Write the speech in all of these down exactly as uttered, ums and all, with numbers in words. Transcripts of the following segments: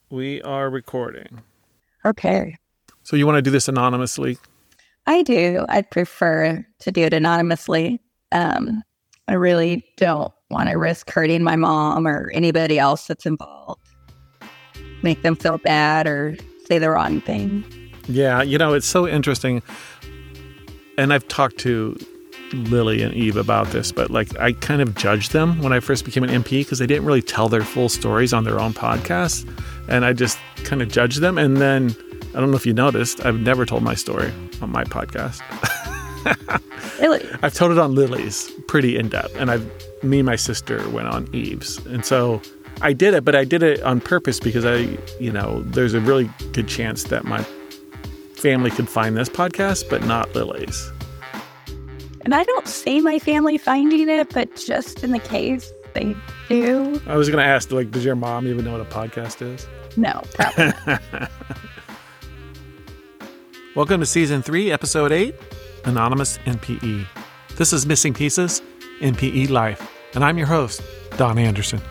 We are recording. Okay. So you want to do this anonymously? I do. I'd prefer to do it anonymously. Um, I really don't want to risk hurting my mom or anybody else that's involved. Make them feel bad or say the wrong thing. Yeah, you know, it's so interesting. And I've talked to Lily and Eve about this, but like I kind of judged them when I first became an M P because they didn't really tell their full stories on their own podcast. And I just kind of judged them. And then, I don't know if you noticed, I've never told my story on my podcast. Really? I've told it on Lily's pretty in-depth. And I've, me and my sister went on Eve's. And so I did it, but I did it on purpose because I, you know, there's a really good chance that my family could find this podcast, but not Lily's. And I don't see my family finding it, but just in the case they do. I was going to ask, like, does your mom even know what a podcast is? No, probably not. Welcome to Season three, Episode eight, Anonymous N P E. This is Missing Pieces, N P E Life, and I'm your host, Don Anderson.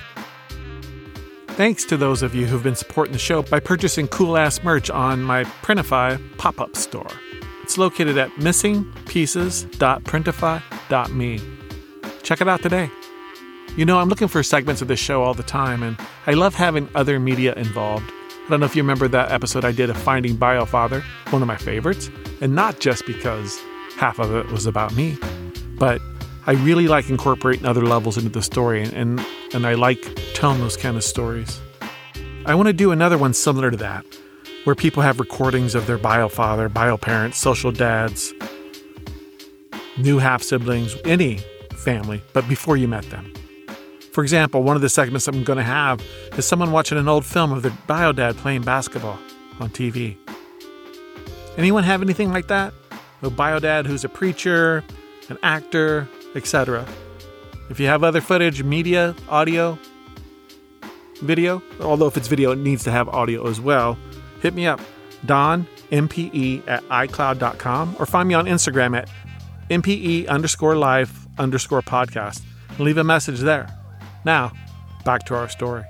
Thanks to those of you who've been supporting the show by purchasing cool-ass merch on my Printify pop-up store. It's located at missing pieces dot printify dot me. Check it out today. You know, I'm looking for segments of this show all the time, and I love having other media involved. I don't know if you remember that episode I did of Finding Biofather, one of my favorites, and not just because half of it was about me, but I really like incorporating other levels into the story, and, and I like telling those kind of stories. I want to do another one similar to that, where people have recordings of their biofather, bioparents, social dads, new half-siblings, any family, but before you met them. For example, one of the segments I'm going to have is someone watching an old film of their biodad playing basketball on T V. Anyone have anything like that? A biodad who's a preacher, an actor, et cetera. If you have other footage, media, audio, video, although if it's video, it needs to have audio as well, hit me up, Don, M P E at iCloud dot com, or find me on Instagram at M P E underscore life underscore podcast, and leave a message there. Now, back to our story.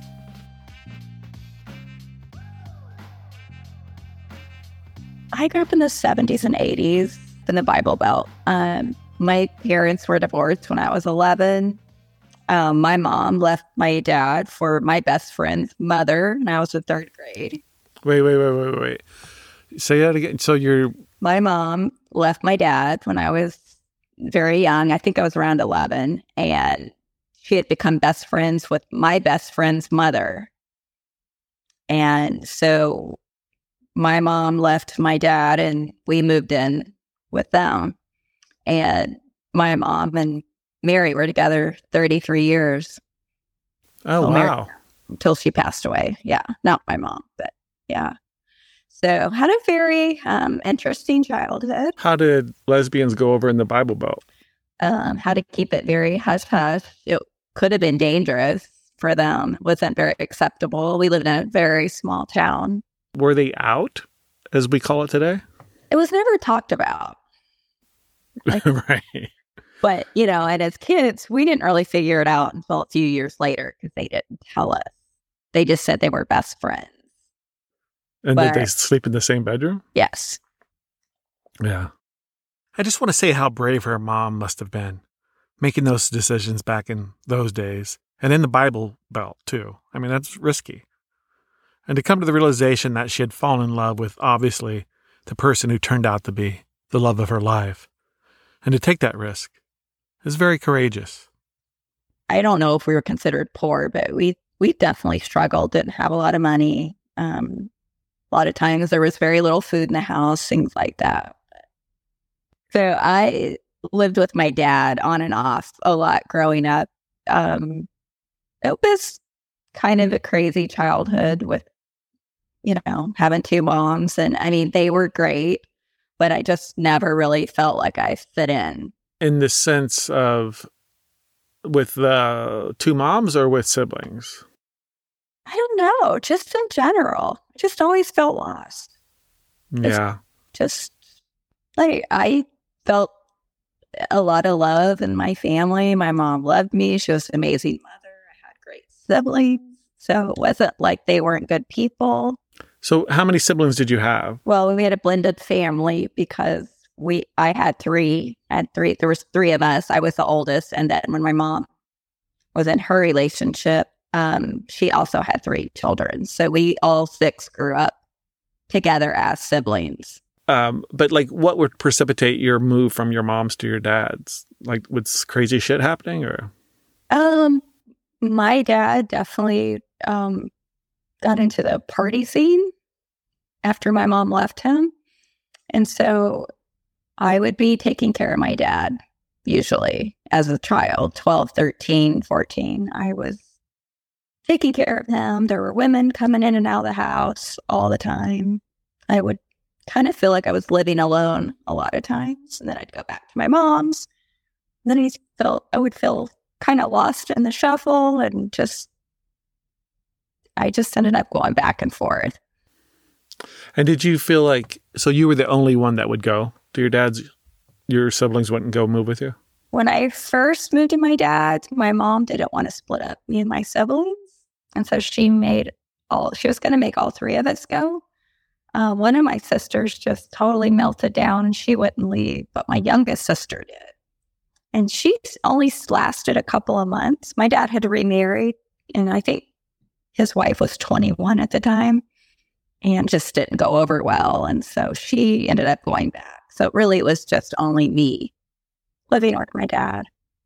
I grew up in the seventies and eighties in the Bible Belt. Um, my parents were divorced when I was eleven. Um, my mom left my dad for my best friend's mother when I was in third grade. Wait, wait, wait, wait, wait. Say that again. So you're... My mom left my dad when I was very young. I think I was around eleven. And she had become best friends with my best friend's mother. And so my mom left my dad and we moved in with them. And my mom and Mary were together thirty-three years. Oh, wow. Until she passed away. Yeah. Not my mom, but yeah. So had a very um, interesting childhood. How did lesbians go over in the Bible Belt? Um, how to keep it very hush-hush. It could have been dangerous for them. It wasn't very acceptable. We lived in a very small town. Were they out, as we call it today? It was never talked about. Like, right. But, you know, and as kids, we didn't really figure it out until a few years later because they didn't tell us. They just said they were best friends. And but, did they sleep in the same bedroom? Yes. Yeah. I just want to say how brave her mom must have been, making those decisions back in those days. And in the Bible Belt, too. I mean, that's risky. And to come to the realization that she had fallen in love with, obviously, the person who turned out to be the love of her life. And to take that risk is very courageous. I don't know if we were considered poor, but we, we definitely struggled, didn't have a lot of money. Um, a lot of times there was very little food in the house, things like that. So I lived with my dad on and off a lot growing up. Um, it was kind of a crazy childhood with, you know, having two moms. And I mean, they were great, but I just never really felt like I fit in. In the sense of with uh, two moms or with siblings? I don't know. Just in general. I just always felt lost. Yeah. Just, just like I felt a lot of love in my family. My mom loved me. She was an amazing mother. I had great siblings. So it wasn't like they weren't good people. So how many siblings did you have? Well, we had a blended family because we I had three. I had three. There was three of us. I was the oldest. And then when my mom was in her relationship, um, she also had three children. So we all six grew up together as siblings. Um, but like, what would precipitate your move from your mom's to your dad's? Like, was crazy shit happening, or? Um, my dad definitely um got into the party scene after my mom left him, and so I would be taking care of my dad usually as a child, twelve, thirteen, fourteen. I was taking care of him. There were women coming in and out of the house all the time. I would kind of feel like I was living alone a lot of times. And then I'd go back to my mom's. And then I felt I would feel kind of lost in the shuffle, and just I just ended up going back and forth. And did you feel like, so you were the only one that would go to your dad's? Your siblings wouldn't go move with you? When I first moved to my dad's, my mom didn't want to split up me and my siblings. And so she made all, she was going to make all three of us go. Uh, one of my sisters just totally melted down and she wouldn't leave, but my youngest sister did. And she only lasted a couple of months. My dad had remarried, and I think his wife was twenty-one at the time, and just didn't go over well. And so she ended up going back. So really it was just only me living with my dad.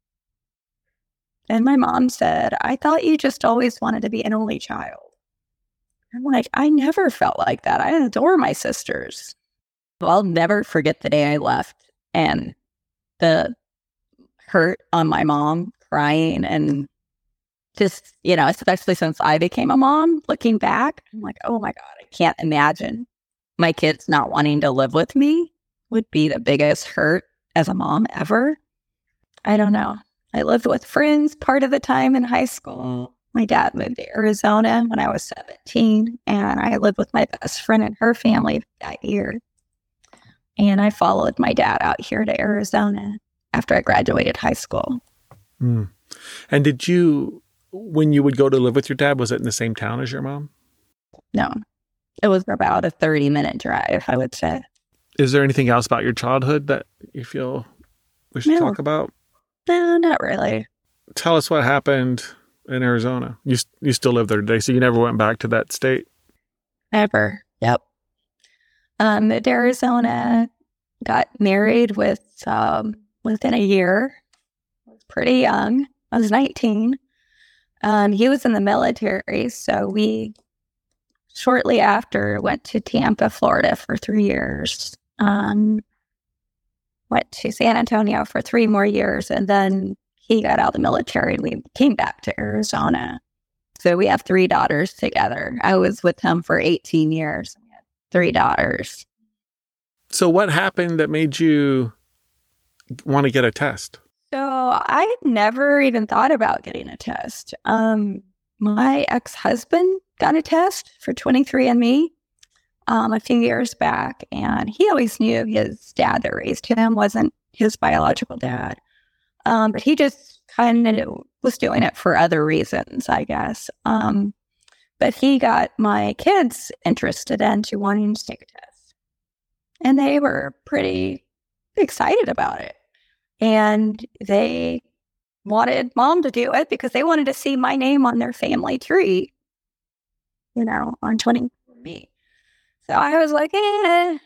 And my mom said, I thought you just always wanted to be an only child. I'm like, I never felt like that. I adore my sisters. Well, I'll never forget the day I left and the hurt on my mom crying, and just, you know, especially since I became a mom, looking back, I'm like, oh my God, I can't imagine my kids not wanting to live with me would be the biggest hurt as a mom ever. I don't know. I lived with friends part of the time in high school. My dad moved to Arizona when I was seventeen, and I lived with my best friend and her family that year. And I followed my dad out here to Arizona after I graduated high school. Mm. And did you, when you would go to live with your dad, was it in the same town as your mom? No, it was about a thirty minute drive, I would say. Is there anything else about your childhood that you feel we should No. talk about? No, not really. Tell us what happened in Arizona. You you still live there today, so you never went back to that state? Never. Yep. Um, moved to Arizona, got married with um, within a year. I was pretty young. I was nineteen. Um, he was in the military, so we shortly after went to Tampa, Florida for three years. Um, went to San Antonio for three more years, and then he got out of the military and we came back to Arizona. So we have three daughters together. I was with him for eighteen years. We had three daughters. So what happened that made you want to get a test? So I never even thought about getting a test. Um, my ex-husband got a test for twenty-three and me um, a few years back, and he always knew his dad that raised him wasn't his biological dad. Um, but he just kind of was doing it for other reasons, I guess. Um, but he got my kids interested into wanting to take a test. And they were pretty excited about it. And they wanted mom to do it because they wanted to see my name on their family tree, you know, on twenty-three and me. So I was like, eh,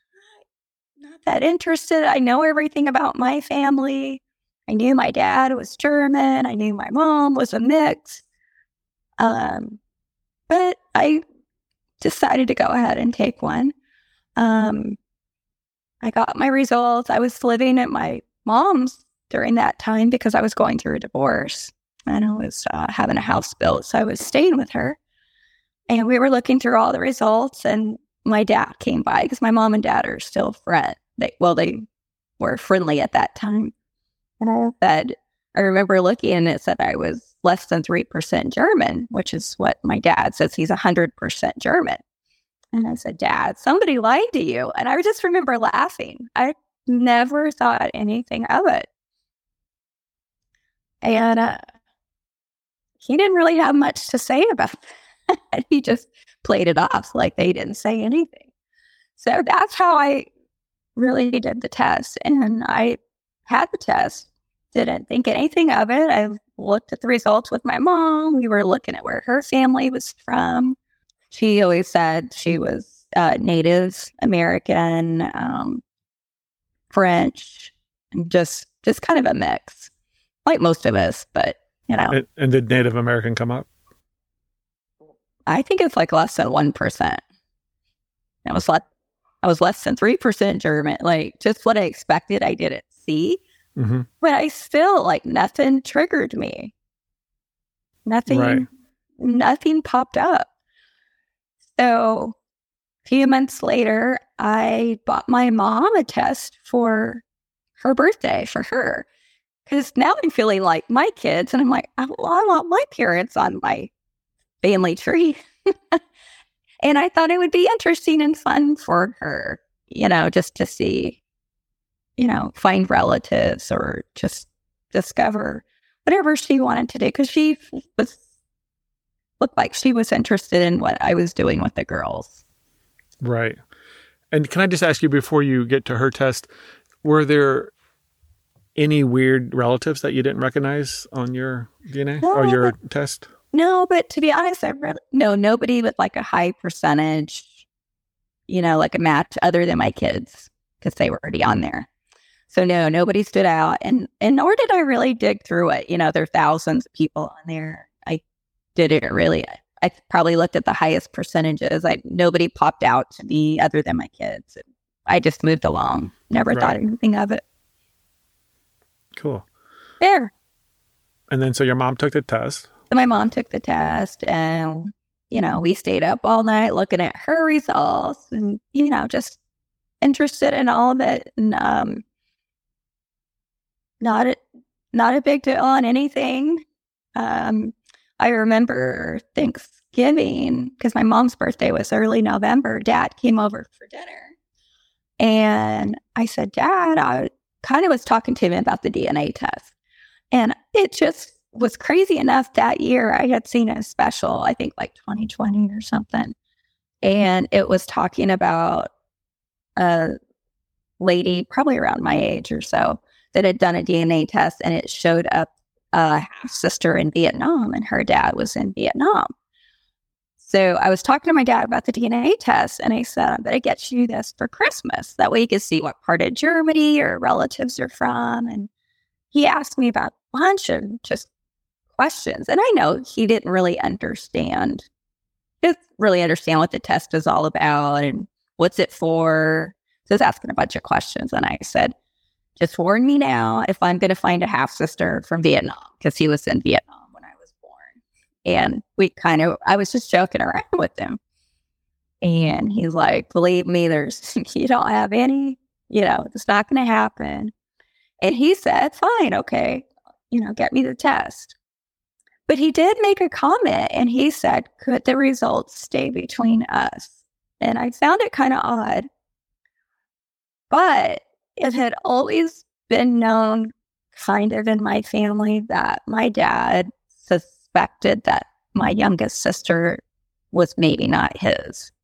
not that interested. I know everything about my family. I knew my dad was German. I knew my mom was a mix. Um, but I decided to go ahead and take one. Um, I got my results. I was living at my mom's during that time because I was going through a divorce and I was uh, having a house built. So I was staying with her, and we were looking through all the results, and my dad came by because my mom and dad are still friends. They, well, they were friendly at that time. And I said, I remember looking and it said I was less than three percent German, which is what my dad says. He's one hundred percent German. And I said, Dad, somebody lied to you. And I just remember laughing. I never thought anything of it. And uh, he didn't really have much to say about that. He just played it off like they didn't say anything. So that's how I really did the test. And I had the test, didn't think anything of it. I looked at the results with my mom. We were looking at where her family was from. She always said she was uh, Native American, um, French, and just just kind of a mix, like most of us. But you know, and, and did Native American come up? I think it's like less than one percent. It was like I was less than three percent German. Like just what I expected. I didn't see, mm-hmm. but I still like nothing triggered me. Nothing, right. nothing popped up. So a few months later, I bought my mom a test for her birthday for her. Because now I'm feeling like my kids, and I'm like, I, well, I want my parents on my family tree. And I thought it would be interesting and fun for her, you know, just to see, you know, find relatives or just discover whatever she wanted to do. Because she was looked like she was interested in what I was doing with the girls. Right. And can I just ask you before you get to her test, were there any weird relatives that you didn't recognize on your D N A no, or your test? No, but to be honest, I really, no, nobody with like a high percentage, you know, like a match other than my kids, because they were already on there. So no, nobody stood out. And, and nor did I really dig through it. You know, there are thousands of people on there. I didn't really, I probably looked at the highest percentages. I nobody popped out to me other than my kids. I just moved along. Never right. thought anything of it. Cool. There. And then so your mom took the test. So my mom took the test, and, you know, we stayed up all night looking at her results and, you know, just interested in all of it. And um, not, a, not a big deal on anything. Um, I remember Thanksgiving, because my mom's birthday was early November. Dad came over for dinner. And I said, Dad, I kind of was talking to him about the D N A test. And it just was crazy enough that year. I had seen a special, I think like twenty twenty or something. And it was talking about a lady, probably around my age or so, that had done a D N A test, and it showed up a half-sister in Vietnam, and her dad was in Vietnam. So I was talking to my dad about the D N A test, and I said, I better get you this for Christmas. That way you can see what part of Germany your relatives are from. And he asked me about a bunch of just questions. And I know he didn't really understand, didn't really understand what the test is all about and what's it for. So I was asking a bunch of questions. And I said, just warn me now if I'm going to find a half-sister from Vietnam, because he was in Vietnam when I was born. And we kind of, I was just joking around with him. And he's like, believe me, there's, you don't have any, you know, it's not going to happen. And he said, fine, okay, you know, get me the test. But he did make a comment, and he said, could the results stay between us? And I found it kind of odd. But it had always been known kind of in my family that my dad suspected that my youngest sister was maybe not his.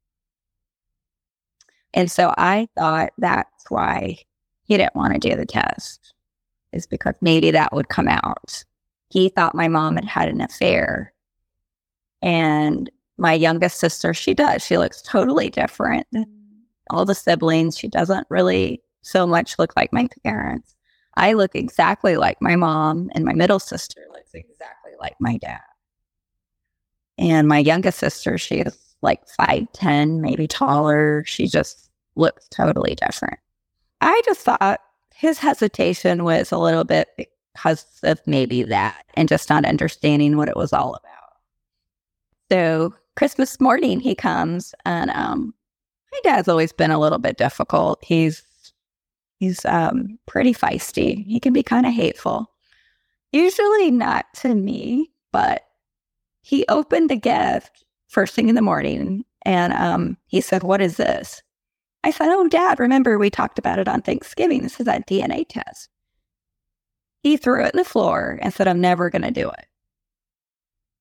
And so I thought that's why he didn't want to do the test, is because maybe that would come out. He thought my mom had had an affair. And my youngest sister, she does. She looks totally different than all the siblings. She doesn't really so much look like my parents. I look exactly like my mom, and my middle sister looks exactly like my dad. And my youngest sister, she is like five ten, maybe taller. She just looks totally different. I just thought his hesitation was a little bit because of maybe that and just not understanding what it was all about. So Christmas morning he comes, and um, my dad's always been a little bit difficult. He's he's um, pretty feisty. He can be kind of hateful. Usually not to me, but he opened the gift first thing in the morning, and um, he said, "What is this?" I said, "Oh, Dad, remember we talked about it on Thanksgiving. This is that D N A test." He threw it in the floor and said, "I'm never going to do it."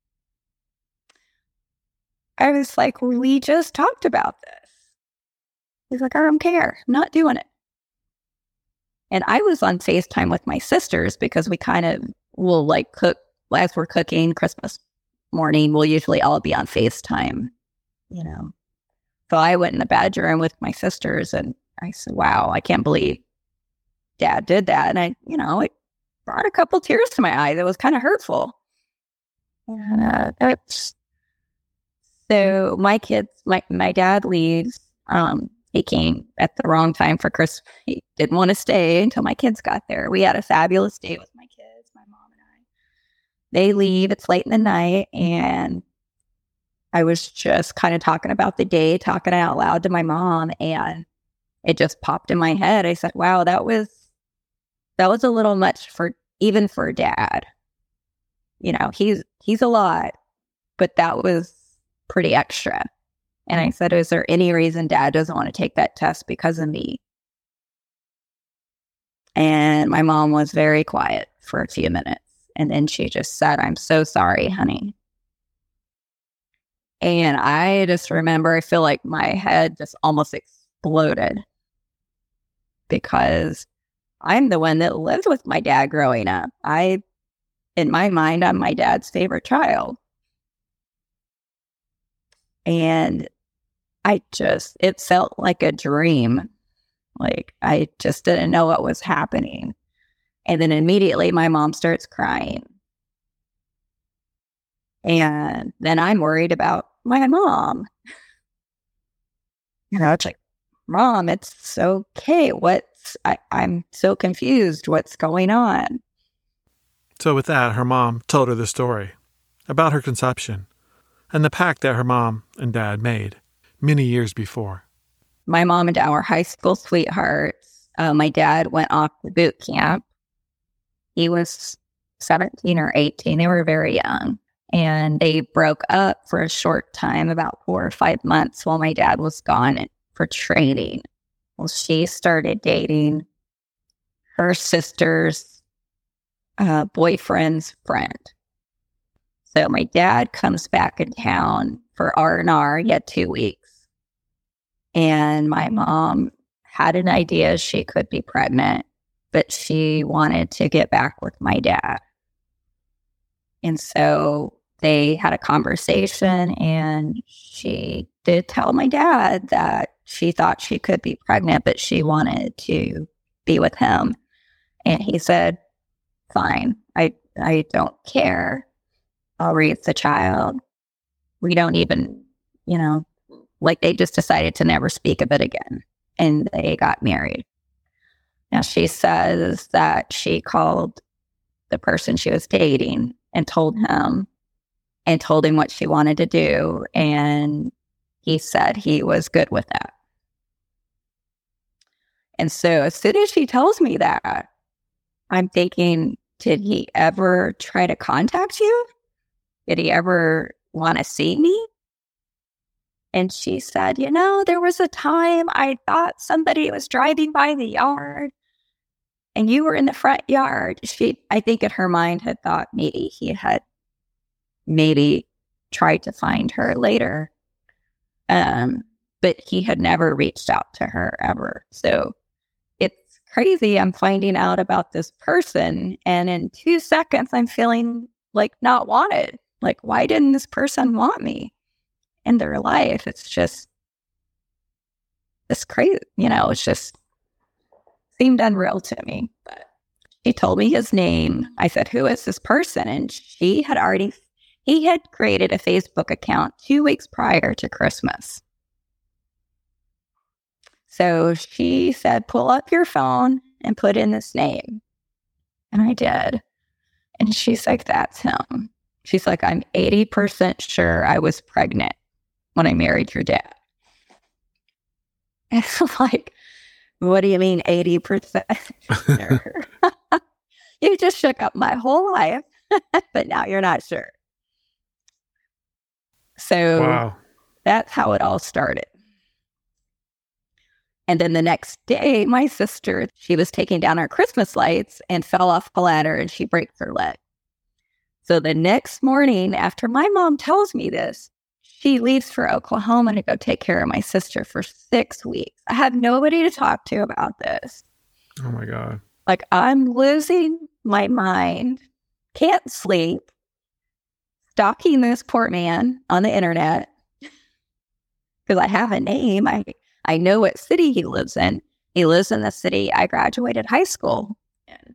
I was like, we just talked about this. He's like, I don't care. I'm not doing it. And I was on FaceTime with my sisters because we kind of will like cook, as we're cooking Christmas morning, we'll usually all be on FaceTime, you know. So I went in the bedroom with my sisters and I said, wow, I can't believe Dad did that. And I, you know, it brought a couple tears to my eyes. It was kind of hurtful. And uh, that's, so my kids, my, my dad leaves. Um, he came at the wrong time for Christmas. He didn't want to stay until my kids got there. We had a fabulous day with my kids, my mom and I. They leave. It's late in the night. And I was just kind of talking about the day, talking out loud to my mom. And it just popped in my head. I said, wow, that was, that was a little much for, even for Dad. You know, he's, he's a lot, but that was pretty extra. And I said, is there any reason Dad doesn't want to take that test because of me? And my mom was very quiet for a few minutes. And then she just said, I'm so sorry, honey. And I just remember, I feel like my head just almost exploded because I'm the one that lived with my dad growing up. I, in my mind, I'm my dad's favorite child. And I just, it felt like a dream. Like I just didn't know what was happening. And then immediately my mom starts crying. And then I'm worried about my mom. You know, it's like, Mom, it's okay. What's, I, I'm so confused. What's going on? So with that, her mom told her the story about her conception and the pact that her mom and dad made many years before. My mom and dad were high school sweethearts. Uh, my dad went off to boot camp. He was seventeen or eighteen. They were very young. And they broke up for a short time, about four or five months while my dad was gone for training. Well, she started dating her sister's uh, boyfriend's friend. So my dad comes back in town for R and R. He had two weeks. And my mom had an idea she could be pregnant, but she wanted to get back with my dad. And so they had a conversation, and she did tell my dad that she thought she could be pregnant, but she wanted to be with him. And he said, fine, I, I don't care. I'll raise the child. We don't even, you know, like they just decided to never speak of it again. And they got married. Now she says that she called the person she was dating and told him and told him what she wanted to do. And he said he was good with that. And so as soon as she tells me that, I'm thinking, did he ever try to contact you? Did he ever want to see me? And she said, you know, there was a time I thought somebody was driving by the yard and you were in the front yard. She, I think in her mind had thought maybe he had maybe tried to find her later. Um, but he had never reached out to her ever. So it's crazy. I'm finding out about this person, and in two seconds, I'm feeling like not wanted. Like, why didn't this person want me in their life? It's just, it's crazy. You know, it's just seemed unreal to me. But she told me his name. I said, who is this person? And she had already, he had created a Facebook account two weeks prior to Christmas. So she said, pull up your phone and put in this name. And I did. And she's like, that's him. She's like, I'm eighty percent sure I was pregnant when I married your dad. And I'm like, what do you mean eighty percent sure? You just shook up my whole life, but now you're not sure. So wow. That's how it all started. And then the next day, my sister, she was taking down our Christmas lights and fell off a ladder and she breaks her leg. So the next morning, after my mom tells me this, she leaves for Oklahoma to go take care of my sister for six weeks. I have nobody to talk to about this. Oh my God. Like, I'm losing my mind, can't sleep, stalking this poor man on the internet because I have a name. I, I know what city he lives in. He lives in the city I graduated high school in.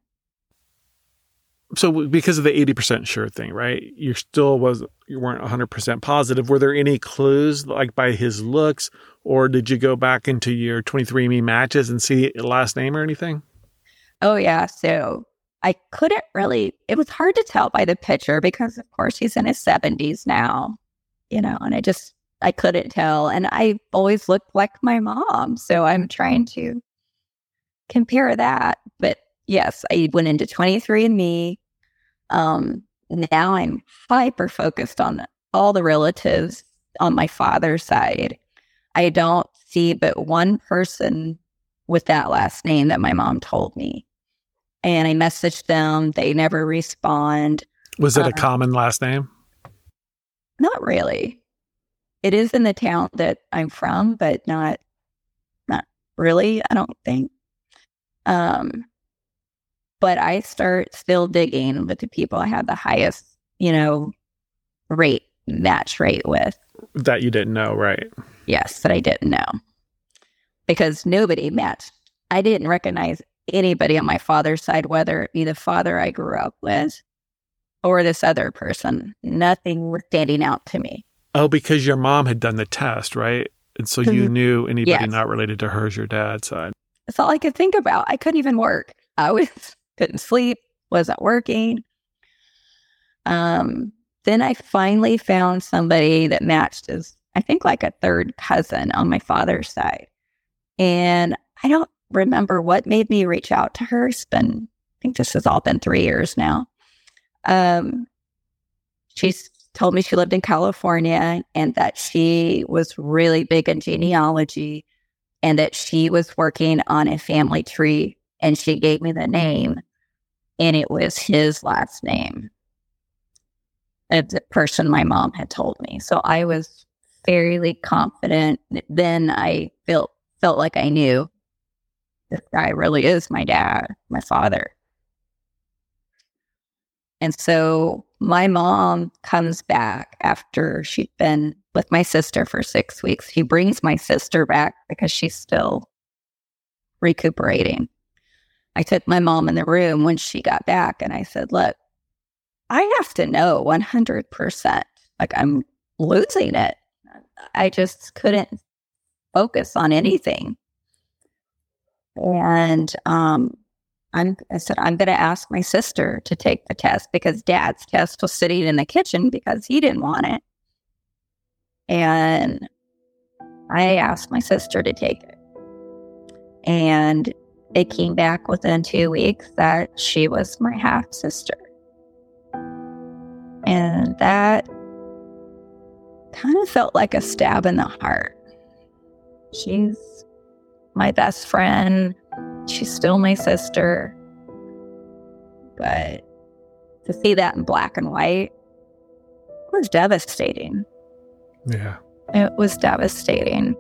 So because of the eighty percent sure thing, right? You still was, you weren't one hundred percent positive. Were there any clues like by his looks, or did you go back into your twenty-three and me matches and see a last name or anything? Oh yeah. So I couldn't really, it was hard to tell by the picture because of course he's in his seventies now, you know, and I just, I couldn't tell. And I always looked like my mom. So I'm trying to compare that. But yes, I went into twenty-three and me. Um, now I'm hyper focused on all the relatives on my father's side. I don't see but one person with that last name that my mom told me. And I messaged them. They never respond. Was it uh, a common last name? Not really. It is in the town that I'm from, but not, not really, I don't think. Um, But I start still digging with the people I have the highest, you know, rate, match rate with. That you didn't know, right? Yes, that I didn't know. Because nobody matched. I didn't recognize anybody on my father's side, whether it be the father I grew up with or this other person. Nothing was standing out to me. Oh, because your mom had done the test, right? And so you knew anybody Yes. not related to her as your dad's side. That's all I could think about. I couldn't even work. I was... couldn't sleep, wasn't working. Um, then I finally found somebody that matched as, I think, like a third cousin on my father's side. And I don't remember what made me reach out to her. It's been, I think this has all been three years now. Um, she's told me she lived in California and that she was really big in genealogy and that she was working on a family tree. And she gave me the name, and it was his last name. It's the person my mom had told me. So I was fairly confident. Then I felt felt like I knew this guy really is my dad, my father. And so my mom comes back after she'd been with my sister for six weeks. She brings my sister back because she's still recuperating. I took my mom in the room when she got back and I said, look, I have to know one hundred percent. Like, I'm losing it. I just couldn't focus on anything. And um, I'm, I said, I'm going to ask my sister to take the test because Dad's test was sitting in the kitchen because he didn't want it. And I asked my sister to take it. And it came back within two weeks that she was my half sister. And that kind of felt like a stab in the heart. She's my best friend. She's still my sister. But to see that in black and white was devastating. Yeah. It was devastating.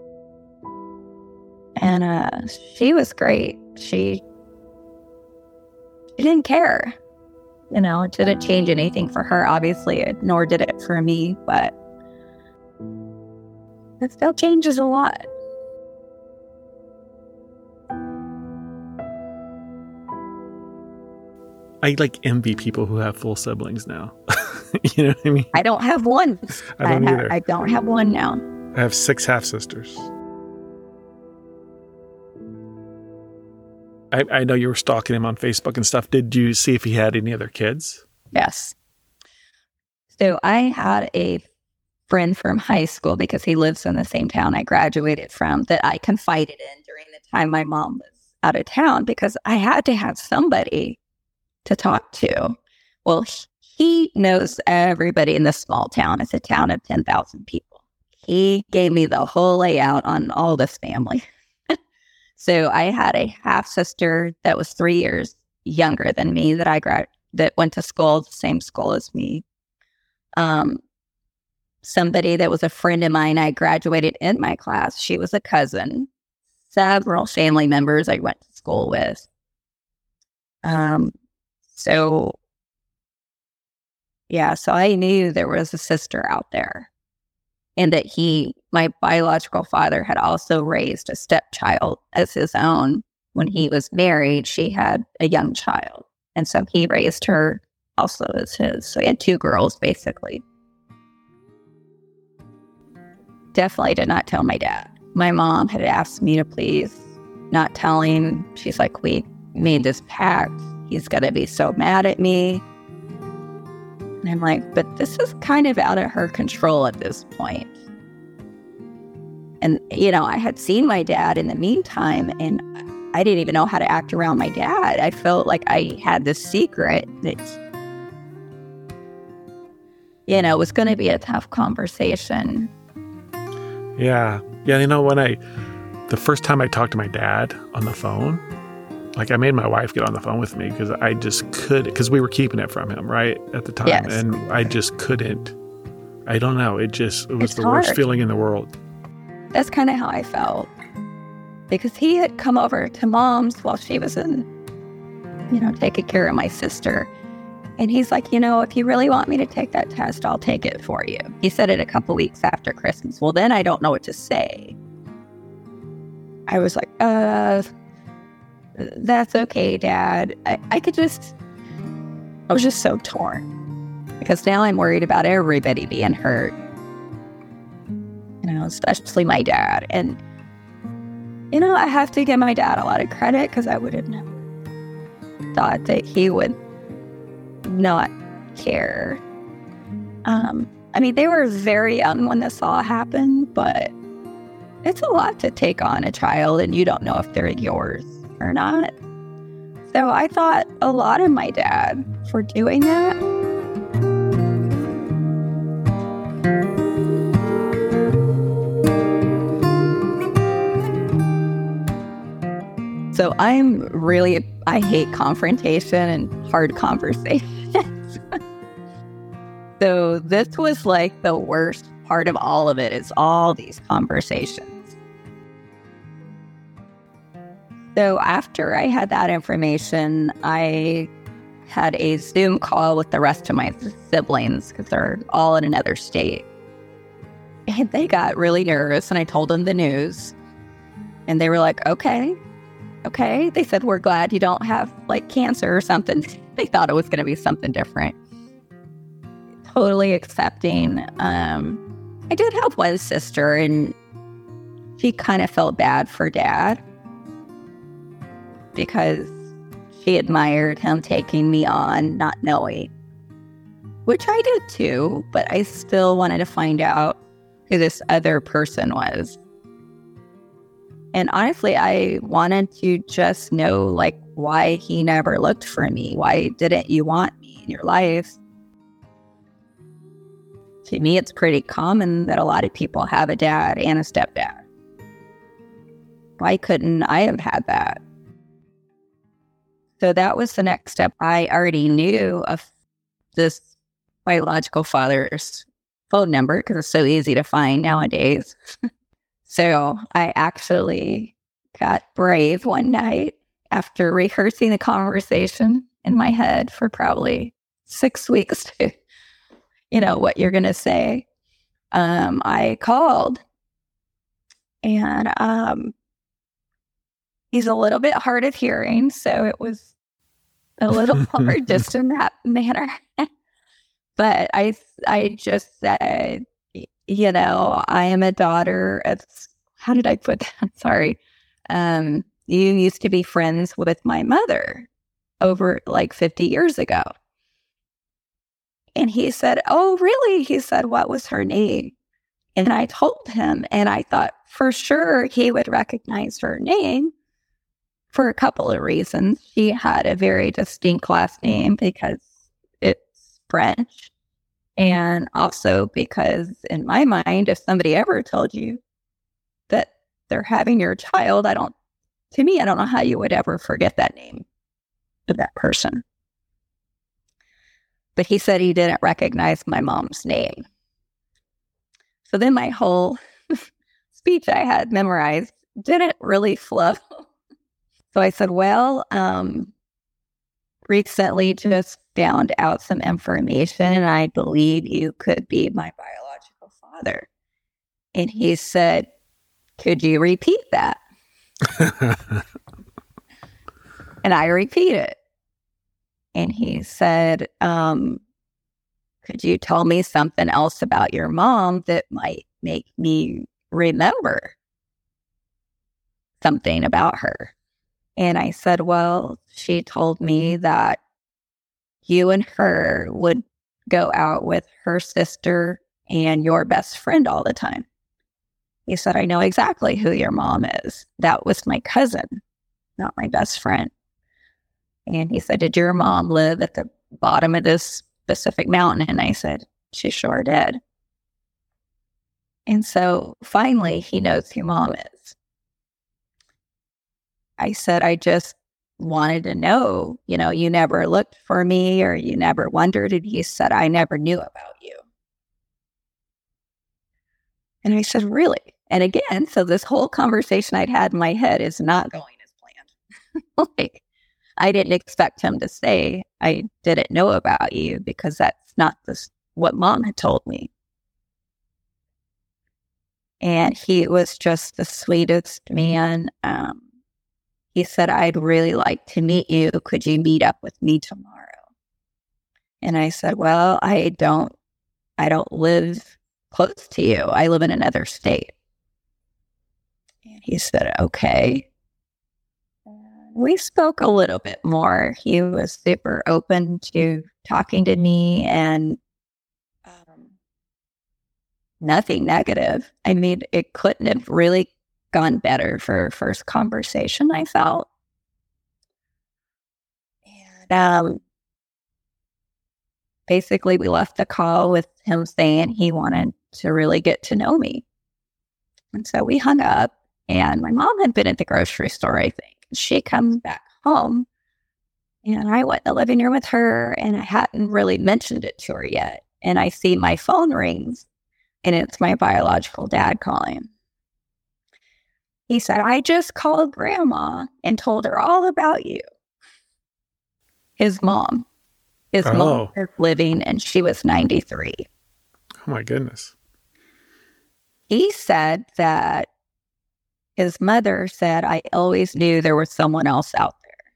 And uh, she was great. She, she didn't care. You know, it didn't change anything for her, obviously, nor did it for me, but it still changes a lot. I like envy people who have full siblings now. You know what I mean? I don't have one. I don't I ha- either. I don't have one now. I have six half sisters. I, I know you were stalking him on Facebook and stuff. Did you see if he had any other kids? Yes. So I had a friend from high school because he lives in the same town I graduated from that I confided in during the time my mom was out of town because I had to have somebody to talk to. Well, he knows everybody in this small town. It's a town of ten thousand people. He gave me the whole layout on all this family. So I had a half sister that was three years younger than me that I grad that went to school, the same school as me. Um, somebody that was a friend of mine. I graduated in my class. She was a cousin. Several family members I went to school with. Um, so, yeah, so I knew there was a sister out there, and that he, my biological father, had also raised a stepchild as his own. When he was married, she had a young child, and so he raised her also as his. So he had two girls, basically. Definitely did not tell my dad. My mom had asked me to please not tell him. She's like, we made this pact. He's going to be so mad at me. And I'm like, but this is kind of out of her control at this point. And, you know, I had seen my dad in the meantime, and I didn't even know how to act around my dad. I felt like I had this secret that, you know, was going to be a tough conversation. Yeah. Yeah, you know, when I, the first time I talked to my dad on the phone, like I made my wife get on the phone with me because I just could, because we were keeping it from him, right, at the time. Yes. And I just couldn't, I don't know, it just, it was It's the hard. worst feeling in the world. That's kind of how I felt. Because he had come over to Mom's while she was in, you know, taking care of my sister. And he's like, you know, if you really want me to take that test, I'll take it for you. He said it a couple weeks after Christmas. Well, then I don't know what to say. I was like, uh, that's okay, Dad. I, I could just, I was just so torn. Because now I'm worried about everybody being hurt. You know, especially my dad. And, you know, I have to give my dad a lot of credit because I would have never thought that he would not care. Um, I mean, they were very young when this all happened, but it's a lot to take on a child and you don't know if they're yours or not. So I thought a lot of my dad for doing that. So I'm really, I hate confrontation and hard conversations. So this was like the worst part of all of it, is all these conversations. So after I had that information, I had a Zoom call with the rest of my siblings because they're all in another state. And they got really nervous, and I told them the news. And they were like, okay. Okay. They said, we're glad you don't have like cancer or something. They thought it was going to be something different. Totally accepting. Um, I did have one sister, and she kind of felt bad for Dad because she admired him taking me on, not knowing, which I did too, but I still wanted to find out who this other person was. And honestly, I wanted to just know, like, why he never looked for me. Why didn't you want me in your life? To me, it's pretty common that a lot of people have a dad and a stepdad. Why couldn't I have had that? So that was the next step. I already knew of this biological father's phone number because it's so easy to find nowadays. So I actually got brave one night after rehearsing the conversation in my head for probably six weeks to, you know, what you're going to say. Um, I called, and um, he's a little bit hard of hearing, so it was a little hard just in that manner. But I, I just said, you know, I am a daughter of, how did I put that? Sorry. Um, you used to be friends with my mother over like fifty years ago. And he said, oh, really? He said, what was her name? And I told him, and I thought for sure he would recognize her name for a couple of reasons. She had a very distinct last name because it's French. And also because in my mind, if somebody ever told you that they're having your child, I don't, to me, I don't know how you would ever forget that name of that person. But he said he didn't recognize my mom's name. So then my whole speech I had memorized didn't really flow. So I said, well, um, recently just found out some information. I believe you could be my biological father. And he said, could you repeat that? And I repeated. And he said, um, could you tell me something else about your mom that might make me remember something about her? And I said, well, she told me that you and her would go out with her sister and your best friend all the time. He said, I know exactly who your mom is. That was my cousin, not my best friend. And he said, did your mom live at the bottom of this specific mountain? And I said, she sure did. And so finally, he knows who mom is. I said, I just wanted to know, you know, you never looked for me or you never wondered. And he said, I never knew about you. And I said, really? And again, so this whole conversation I'd had in my head is not going as planned. Like, I didn't expect him to say, I didn't know about you, because that's not this, what mom had told me. And he was just the sweetest man. Um, he said, I'd really like to meet you. Could you meet up with me tomorrow? And I said, well, I don't, I don't live close to you. I live in another state. And he said, okay. We spoke a little bit more. He was super open to talking to me, and um, nothing negative. I mean, it couldn't have really gone better for a first conversation, I felt. And um, basically, we left the call with him saying he wanted to really get to know me. And so we hung up, and my mom had been at the grocery store, I think. She comes back home, and I went in the living room with her, and I hadn't really mentioned it to her yet. And I see my phone rings, and it's my biological dad calling. He said, I just called Grandma and told her all about you. His mom. His Oh. mom was living, and she was ninety-three. Oh, my goodness. He said that his mother said, I always knew there was someone else out there.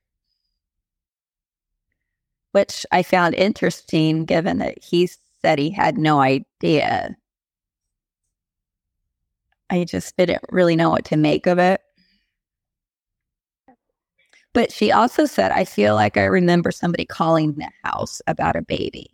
Which I found interesting, given that he said he had no idea. I just didn't really know what to make of it. But she also said, I feel like I remember somebody calling the house about a baby.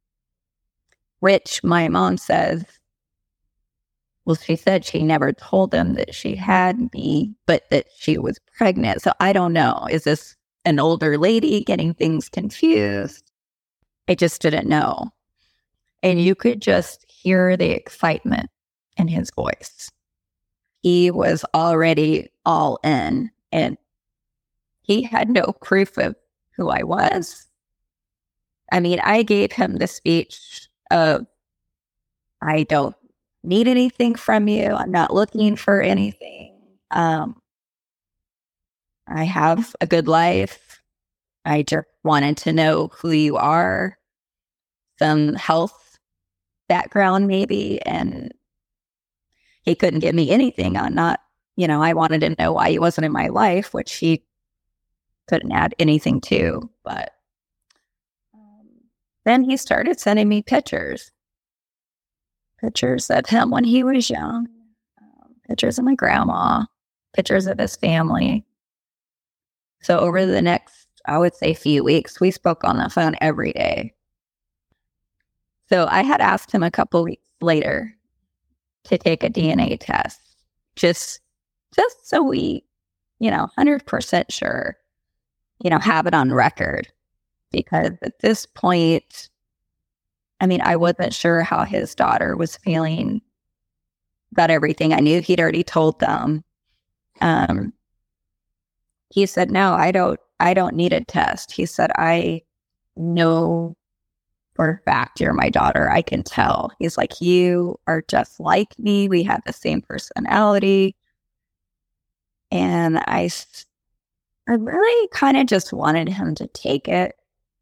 Which my mom says, well, she said she never told them that she had me, but that she was pregnant. So I don't know. Is this an older lady getting things confused? I just didn't know. And you could just hear the excitement in his voice. He was already all in, and he had no proof of who I was. I mean, I gave him the speech of, I don't need anything from you. I'm not looking for anything. Um, I have a good life. I just wanted to know who you are, some health background maybe. And he couldn't give me anything on not, you know, I wanted to know why he wasn't in my life, which he couldn't add anything to. But um, then he started sending me pictures. Pictures of him when he was young, um, pictures of my grandma, pictures of his family. So over the next, I would say, few weeks, we spoke on the phone every day. So I had asked him a couple weeks later to take a D N A test, just, just so we, you know, one hundred percent sure, you know, have it on record. Because at this point, I mean, I wasn't sure how his daughter was feeling about everything. I knew he'd already told them. Um, he said, no, I don't, I don't need a test. He said, I know for a fact you're my daughter. I can tell. He's like, you are just like me. We have the same personality. And I, I really kind of just wanted him to take it.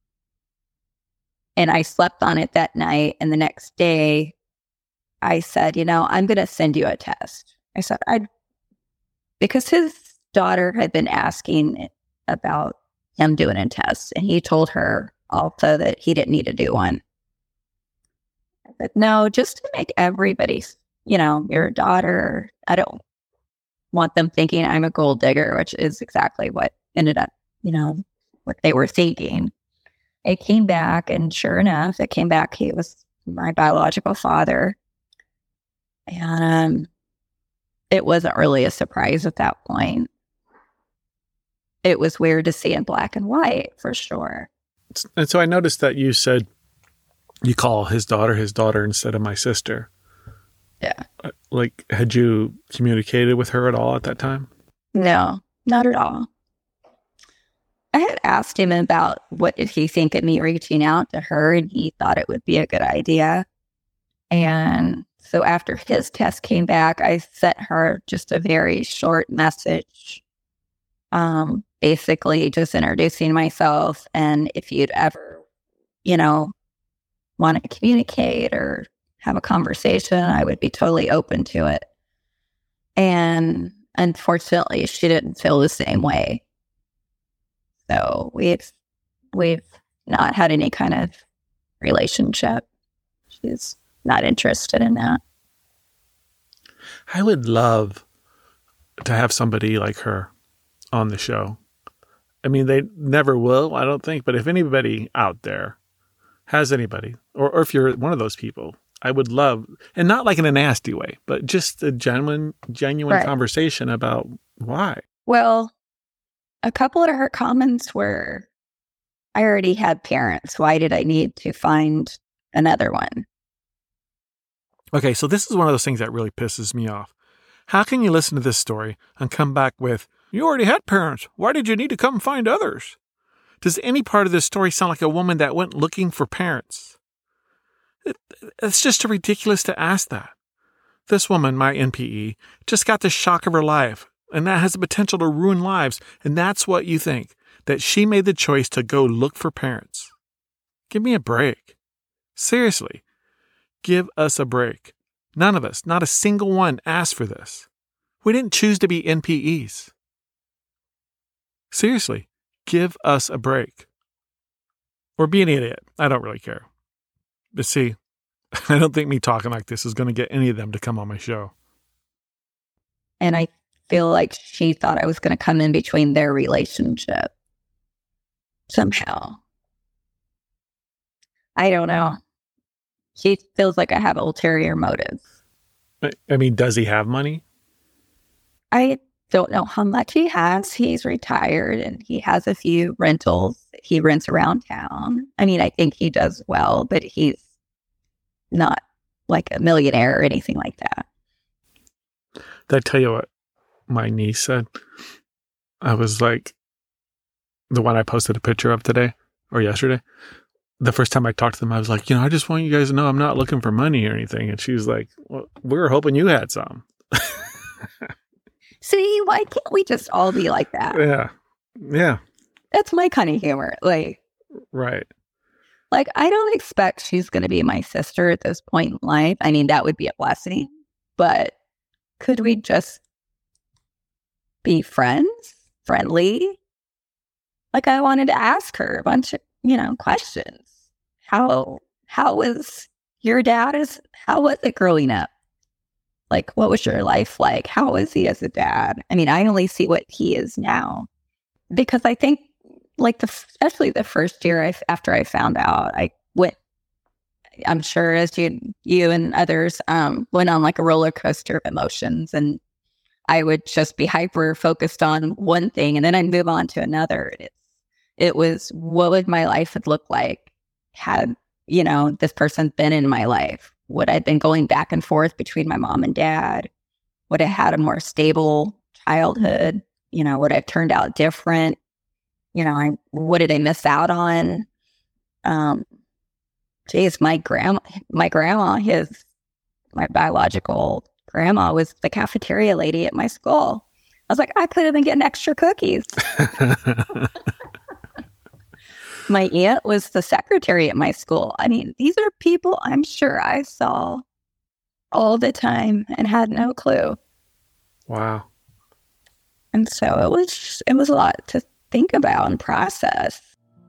And I slept on it that night. And the next day, I said, you know, I'm going to send you a test. I said, I, because his daughter had been asking about him doing a test. And he told her also that he didn't need to do one. I said, no, just to make everybody, you know, your daughter, I don't want them thinking I'm a gold digger, which is exactly what ended up, you know, what they were thinking. It came back, and sure enough, it came back. He was my biological father. And um, it wasn't really a surprise at that point. It was weird to see in black and white, for sure. And so I noticed that you said you call his daughter his daughter instead of my sister. Yeah. Like, had you communicated with her at all at that time? No, not at all. I had asked him about what did he think of me reaching out to her, and he thought it would be a good idea. And so after his test came back, I sent her just a very short message, um, basically just introducing myself. And if you'd ever, you know, want to communicate or have a conversation, I would be totally open to it. And unfortunately, she didn't feel the same way. So we've we've not had any kind of relationship. She's not interested in that. I would love to have somebody like her on the show. I mean, they never will, I don't think. But if anybody out there has anybody, or, or if you're one of those people, I would love, and not like in a nasty way, but just a genuine, genuine right. conversation about why. Well, a couple of her comments were, I already had parents. Why did I need to find another one? Okay, so this is one of those things that really pisses me off. How can you listen to this story and come back with, you already had parents. Why did you need to come find others? Does any part of this story sound like a woman that went looking for parents? It, it's just ridiculous to ask that. This woman, my N P E, just got the shock of her life. And that has the potential to ruin lives. And that's what you think, that she made the choice to go look for parents. Give me a break. Seriously, give us a break. None of us, not a single one, asked for this. We didn't choose to be N P Es. Seriously, give us a break. Or be an idiot. I don't really care. But see, I don't think me talking like this is going to get any of them to come on my show. And I feel like she thought I was going to come in between their relationship somehow. I don't know. She feels like I have ulterior motives. I mean, does he have money? I don't know how much he has. He's retired and he has a few rentals. He rents around town. I mean, I think he does well, but he's not like a millionaire or anything like that. Did I tell you what my niece said? I was like, the one I posted a picture of today or yesterday. The first time I talked to them, I was like, you know, I just want you guys to know I'm not looking for money or anything. And she was like, well, we were hoping you had some. See, why can't we just all be like that? Yeah. Yeah. That's my kind of humor. Like, right. Like, I don't expect she's going to be my sister at this point in life. I mean, that would be a blessing. But could we just be friends? Friendly? Like, I wanted to ask her a bunch of, you know, questions. How, how was your dad? Is, how was it growing up? Like, what was your life like? How was he as a dad? I mean, I only see what he is now. Because I think, like, the, especially the first year I, after I found out, I went, I'm sure as you, you and others um, went on like a roller coaster of emotions. And I would just be hyper focused on one thing and then I'd move on to another. It's, it was, what would my life have looked like had, you know, this person been in my life? Would I have been going back and forth between my mom and dad? Would I have had a more stable childhood? You know, would I have turned out different? You know, I, what did I miss out on? Um, geez, my grandma, my grandma, his, my biological grandma was the cafeteria lady at my school. I was like, I could have been getting extra cookies. My aunt was the secretary at my school. I mean, these are people I'm sure I saw all the time and had no clue. Wow. And so it was, it was a lot to think about and process.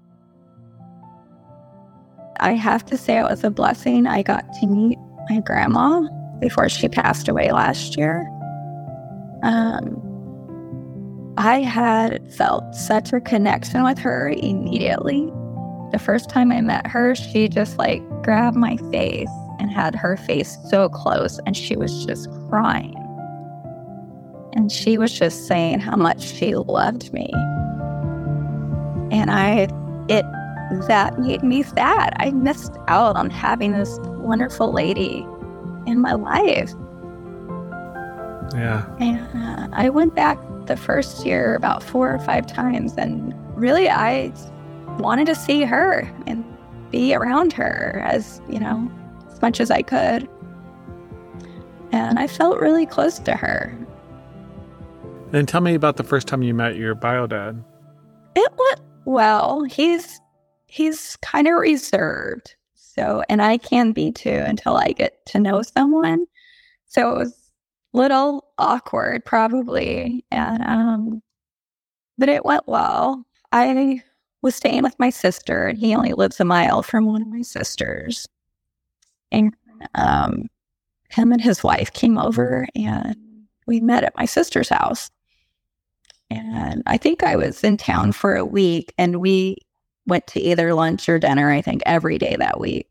I have to say it was a blessing. I got to meet my grandma before she passed away last year. Um, I had felt such a connection with her immediately. The first time I met her, she just like grabbed my face and had her face so close, and she was just crying. And she was just saying how much she loved me. And I, it, that made me sad. I missed out on having this wonderful lady in my life. Yeah. And uh, I went back the first year about four or five times, and really I wanted to see her and be around her as, you know, as much as I could. And I felt really close to her. Then tell me about the first time you met your bio dad. It went well. He's he's kind of reserved. So, and I can be too until I get to know someone. So it was a little awkward probably. And um but it went well. I was staying with my sister, and he only lives a mile from one of my sisters. And um him and his wife came over, and we met at my sister's house. And I think I was in town for a week, and we went to either lunch or dinner, I think, every day that week.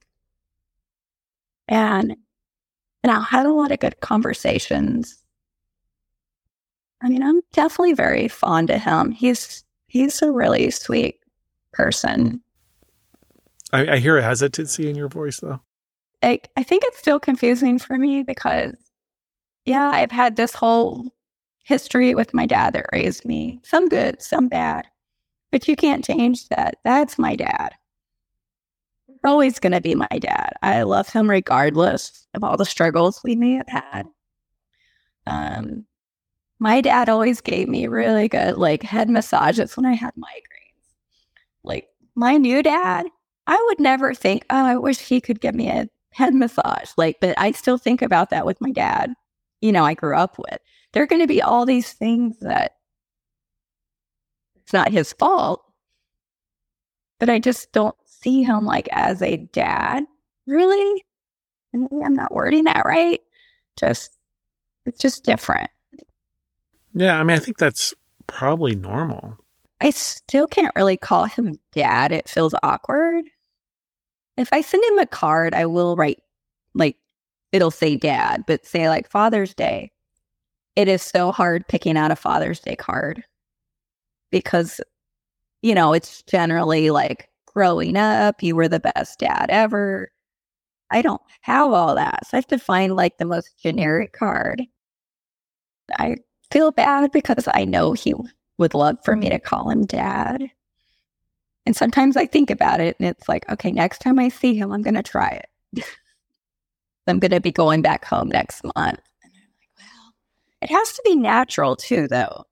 And, and I had a lot of good conversations. I mean, I'm definitely very fond of him. He's he's a really sweet person. I, I hear a hesitancy in your voice, though. I, I think it's still confusing for me because, yeah, I've had this whole history with my dad that raised me. Some good, some bad. But you can't change that. That's my dad. He's always going to be my dad. I love him regardless of all the struggles we may have had. Um, my dad always gave me really good, like, head massages when I had migraines. Like, my new dad, I would never think, oh, I wish he could give me a head massage. Like, but I still think about that with my dad, you know, I grew up with. There are going to be all these things that it's not his fault, but I just don't see him like as a dad, really. And maybe I'm not wording that right. Just, it's just different. Yeah, I mean, I think that's probably normal. I still can't really call him dad. It feels awkward. If I send him a card, I will write, like, it'll say dad, but say like Father's Day. It is so hard picking out a Father's Day card because, you know, it's generally like growing up, you were the best dad ever. I don't have all that. So I have to find like the most generic card. I feel bad because I know he would love for me to call him dad. And sometimes I think about it and it's like, okay, next time I see him, I'm going to try it. I'm going to be going back home next month. It has to be natural too, though.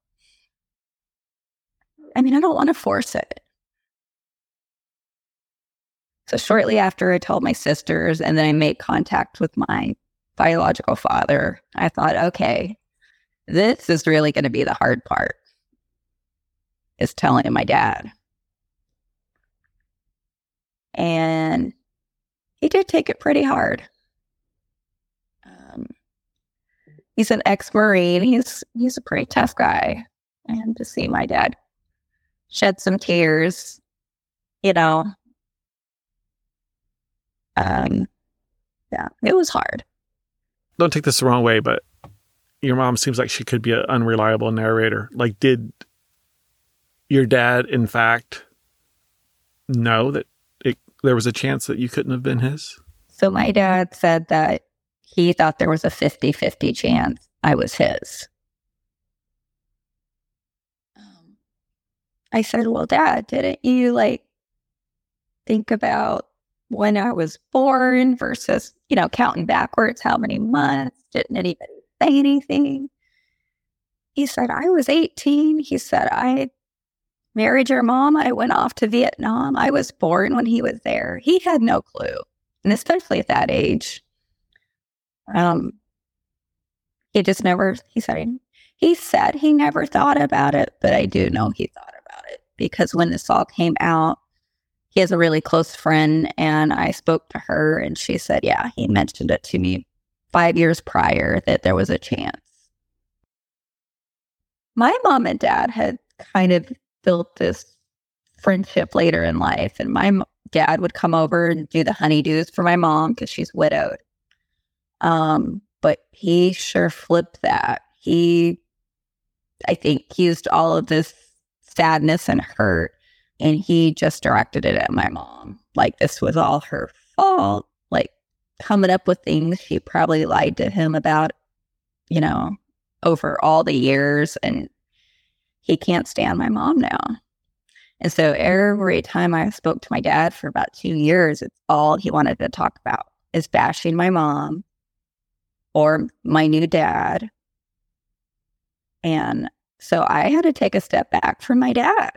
I mean, I don't want to force it. So shortly after I told my sisters and then I made contact with my biological father, I thought, okay, this is really going to be the hard part, is telling my dad. And he did take it pretty hard. Um, He's an ex-Marine. He's he's a pretty tough guy. And to see my dad shed some tears, you know, um, yeah, it was hard. Don't take this the wrong way, but your mom seems like she could be an unreliable narrator. Like, did your dad, in fact, know that it, there was a chance that you couldn't have been his? So my dad said that he thought there was a fifty-fifty chance I was his. Um, I said, well, Dad, didn't you, like, think about when I was born versus, you know, counting backwards, how many months? Didn't anybody say anything? He said, I was eighteen. He said, I married your mom. I went off to Vietnam. I was born when he was there. He had no clue. And especially at that age, um, he just never, he said, he said he never thought about it, but I do know he thought about it because when this all came out, he has a really close friend and I spoke to her and she said, yeah, he mentioned it to me five years prior that there was a chance. My mom and dad had kind of built this friendship later in life. And my m- dad would come over and do the honeydews for my mom because she's widowed. Um, but he sure flipped that. He, I think, used all of this sadness and hurt and he just directed it at my mom. Like this was all her fault. Like coming up with things she probably lied to him about, you know, over all the years, and he can't stand my mom now. And so every time I spoke to my dad for about two years, it's all he wanted to talk about is bashing my mom or my new dad. And so I had to take a step back from my dad.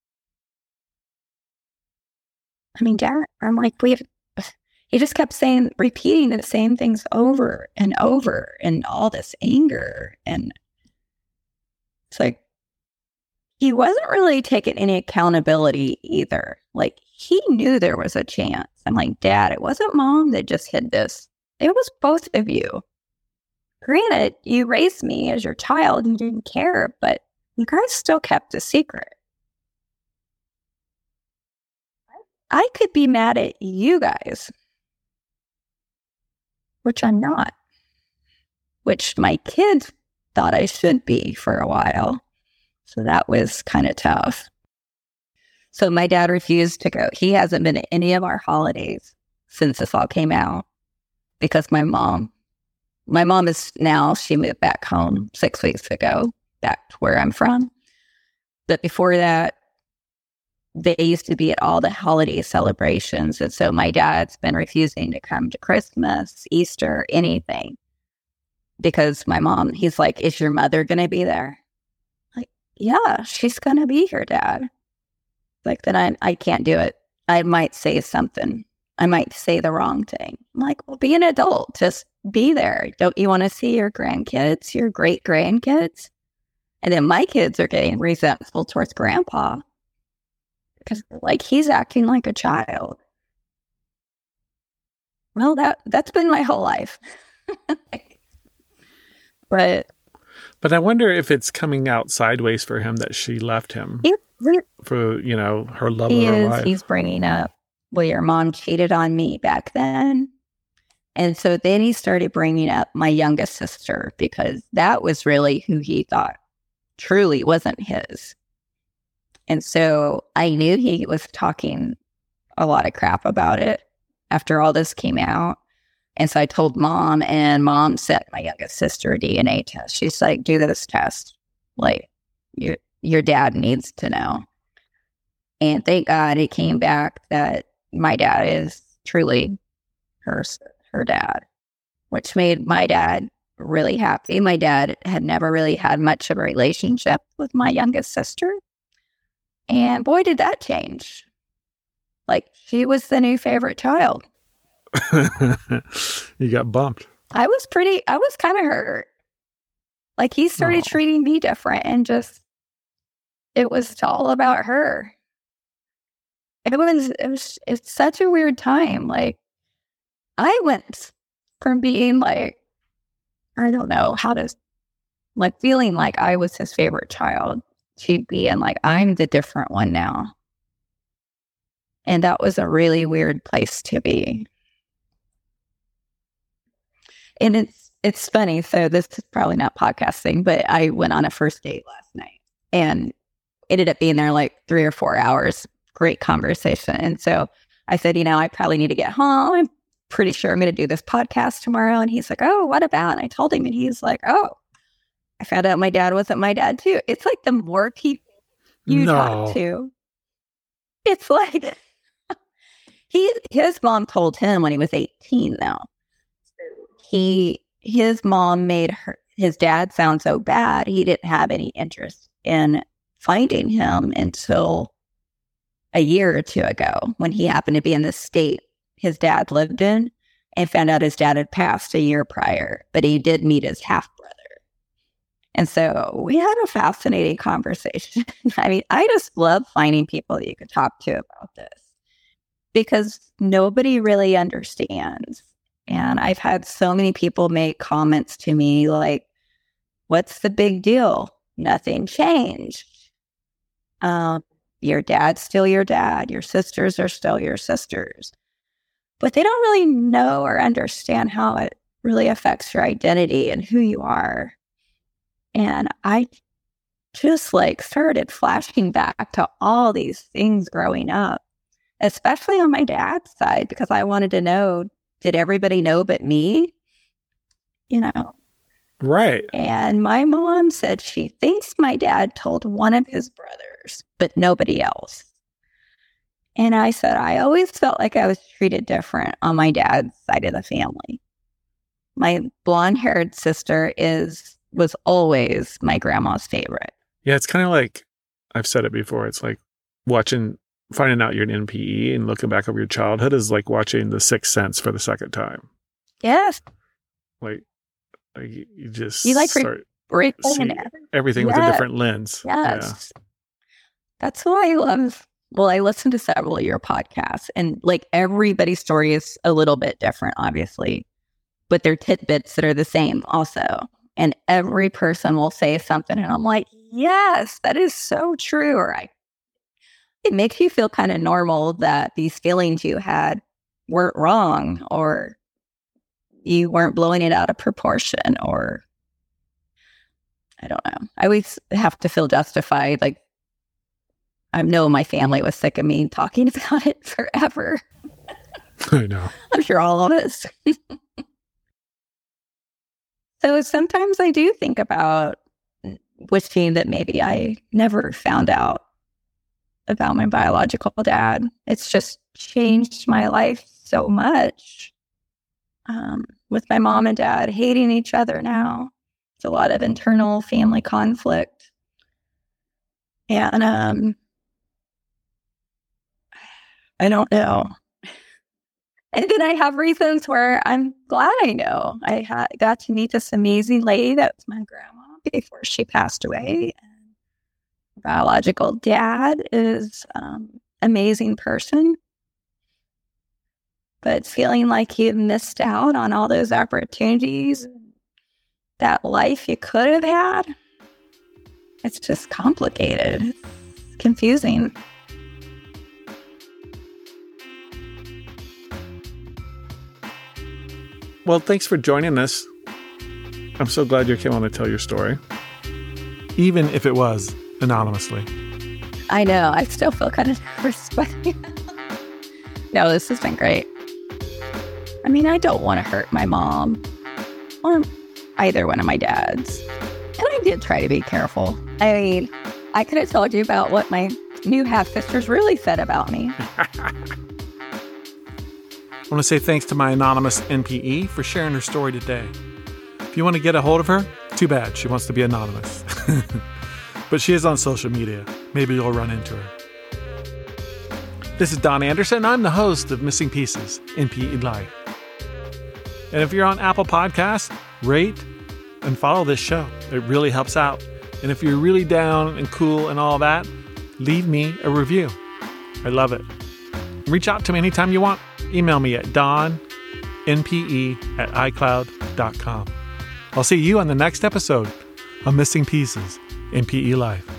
I mean, dad, I'm like, we have, he just kept saying, repeating the same things over and over and all this anger. And it's like, he wasn't really taking any accountability either. Like, he knew there was a chance. I'm like, Dad, it wasn't mom that just hid this. It was both of you. Granted, you raised me as your child. You didn't care, but you guys still kept a secret. I could be mad at you guys, which I'm not, which my kids thought I should be for a while. So that was kind of tough. So my dad refused to go. He hasn't been at any of our holidays since this all came out because my mom, my mom is now, she moved back home six weeks ago, back to where I'm from. But before that, they used to be at all the holiday celebrations. And so my dad's been refusing to come to Christmas, Easter, anything. Because my mom, he's like, is your mother going to be there? Like, yeah, she's going to be here, Dad. Like, then I, I can't do it. I might say something. I might say the wrong thing. I'm like, well, be an adult. Just be there. Don't you want to see your grandkids, your great grandkids? And then my kids are getting resentful towards grandpa. Because, like, he's acting like a child. Well, that, that's been my whole life. But but I wonder if it's coming out sideways for him that she left him he, he, for, you know, her love he of her is, life. He's bringing up, well, your mom cheated on me back then. And so then he started bringing up my youngest sister because that was really who he thought truly wasn't his. And so I knew he was talking a lot of crap about it after all this came out. And so I told mom, and mom sent my youngest sister a D N A test. She's like, do this test. Like, your, your dad needs to know. And thank God it came back that my dad is truly her, her dad, which made my dad really happy. My dad had never really had much of a relationship with my youngest sister. And boy, did that change. Like, she was the new favorite child. You got bumped. I was pretty, I was kind of hurt. Like, he started Oh. treating me different and just, it was all about her. It was, it was, it's such a weird time. Like, I went from being like, I don't know how to, like, feeling like I was his favorite child to being like, I'm the different one now. And that was a really weird place to be. And it's it's funny. So this is probably not podcasting, but I went on a first date last night and ended up being there like three or four hours. Great conversation. And so I said, you know, I probably need to get home. I'm pretty sure I'm going to do this podcast tomorrow. And he's like, oh, what about? And I told him, and he's like, oh, I found out my dad wasn't my dad too. It's like the more people you No. talk to, it's like, He his mom told him when he was eighteen. Though he his mom made her his dad sound so bad he didn't have any interest in finding him until a year or two ago when he happened to be in the state his dad lived in and found out his dad had passed a year prior, but he did meet his half brother. And so we had a fascinating conversation. I mean, I just love finding people that you could talk to about this because nobody really understands. And I've had so many people make comments to me like, what's the big deal? Nothing changed. Um, your dad's still your dad. Your sisters are still your sisters. But they don't really know or understand how it really affects your identity and who you are. And I just like started flashing back to all these things growing up, especially on my dad's side, because I wanted to know, did everybody know but me? You know? Right. And my mom said she thinks my dad told one of his brothers, but nobody else. And I said, I always felt like I was treated different on my dad's side of the family. My blonde-haired sister is was always my grandma's favorite. Yeah, it's kind of like, I've said it before, it's like watching, finding out you're an N P E and looking back over your childhood is like watching The Sixth Sense for the second time. Yes. Like, like you just you like start re- seeing everything yes. with a different lens. Yes. Yeah. That's why I love, well, I listen to several of your podcasts and like everybody's story is a little bit different, obviously, but they're tidbits that are the same also. And every person will say something and I'm like, yes, that is so true. Or I, it makes you feel kind of normal that these feelings you had weren't wrong or you weren't blowing it out of proportion or I don't know. I always have to feel justified. Like I know my family was sick of me talking about it forever. I know. I'm sure all of us. So sometimes I do think about wishing that maybe I never found out about my biological dad. It's just changed my life so much. Um, with my mom and dad hating each other now. It's a lot of internal family conflict. And um, I don't know. And then I have reasons where I'm glad I know. I ha- got to meet this amazing lady that was my grandma before she passed away. And my biological dad is um, an amazing person. But feeling like you missed out on all those opportunities, that life you could have had, it's just complicated. It's confusing. Well, thanks for joining us. I'm so glad you came on to tell your story, even if it was anonymously. I know. I still feel kind of nervous. But no, this has been great. I mean, I don't want to hurt my mom or either one of my dads. And I did try to be careful. I mean, I could have told you about what my new half-sisters really said about me. I want to say thanks to my anonymous N P E for sharing her story today. If you want to get a hold of her, too bad. She wants to be anonymous. But she is on social media. Maybe you'll run into her. This is Don Anderson. I'm the host of Missing Pieces, N P E Life. And if you're on Apple Podcasts, rate and follow this show. It really helps out. And if you're really down and cool and all that, leave me a review. I love it. Reach out to me anytime you want. Email me at donnpe at icloud dot com. I'll see you on the next episode of Missing Pieces, N P E Life.